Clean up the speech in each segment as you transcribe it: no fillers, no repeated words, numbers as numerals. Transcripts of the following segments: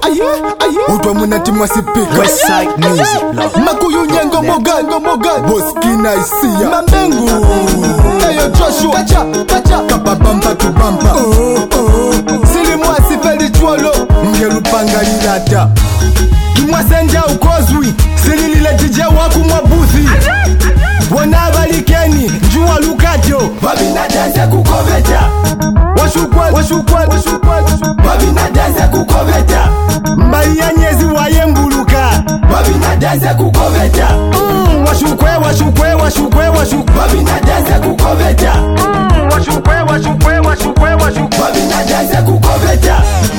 Utwa munati mwasipika Westside Music Love Makuyu nyengo moga Boskina isia Mamengu Eyo Joshua Kacha Kapabamba tubamba Silimwasi feli chuolo Ngelupanga lilata Kimwasenja ukozwi Sililile tije waku mwabuthi Wanabalikeni Njua lukajo Wabinadaze kukoveta Washukwa Wabinadaze kukoveta Mbaiya nyezi wayembuluka Wabinadaze kukoveta Washukwe Wabinadaze kukoveta Washukwe Wabinadaze kukoveta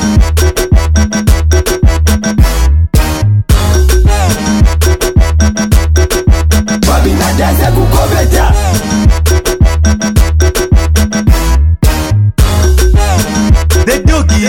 Wabinadaze kukoveta The Doggy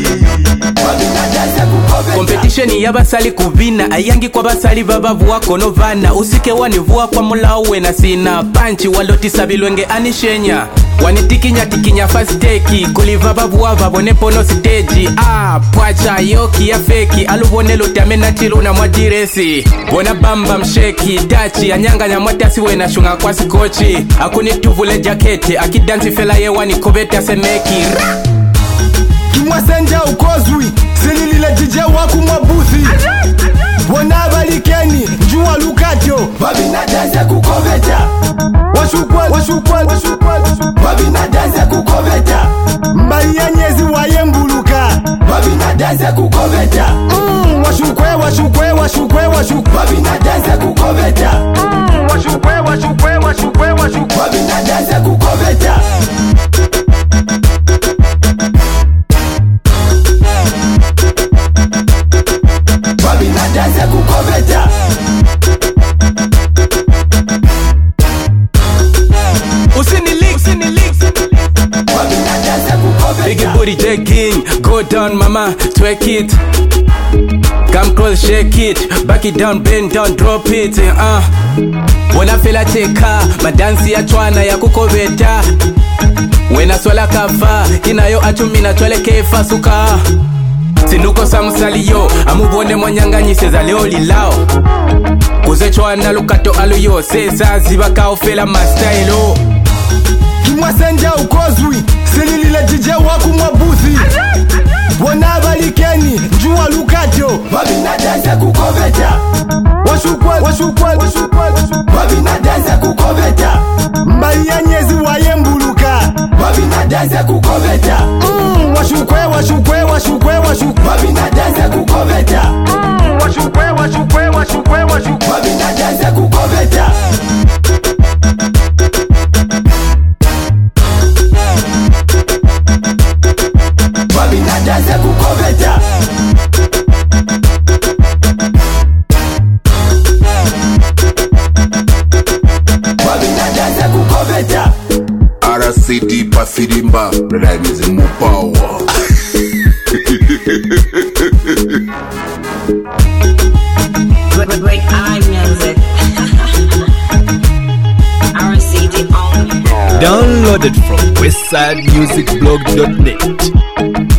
Competition y'abasali kuvina ayangi kwa basali babavuwa kono vana usike wanivuwa kwa mulawe na sina panchi walotisa bilwenge anishenya wanitikinya fast take kuliva bavuwa babone pono stage pwacha yoki ya feki alubone lutame na chilu na mwadiresi bona bamba msheki dachi anyanga nyamwatasi wena shunga kwa sikochi akuni tuvule jaketi akidansi fela yewani koveta semeki Kimwasenja ukozwi Sililile tije waku mwabuthi Wanabalikeni Njua lukajo Wabinadaze kukoveta Washukwa Wabinadaze kukoveta Mbaiya nyezi wayembuluka Wabinadaze kukoveta Washukwe Wabinadaze kukoveta Washukwe Wabinadaze kukoveta Wabinadaze kukoveta Wabinadaze kukoveta Big booty jacking, go down mama, twerk it. Come close, shake it, back it down, bend down, drop it. Wanna feel cheka, madansi ya chwana ya kukoveta. Wena swala kafa, inayo achumina twele kefa suka. Sinuko samusaliyo, amubone mwanyanganyise za leo lilao. Kuze chwana lukato aluyo, sesa zibaka ofela mastailo. Kimwasenja ukozwi Sililile tije waku mwabuthi Wanabalikeni Njua lukajo Wabinadaze kukoveta Washukwa Wabinadaze kukoveta Mbaiya nyezi wayembuluka Wabinadaze kukoveta Washukwe Wabinadaze kukoveta Washukwe Wabinadaze kukoveta Wabinadaze kukoveta Wabinadaze kukoveta RCD Pafirimba Rhymes in more power Great eye music RCD on Downloaded from westsidemusicblog.net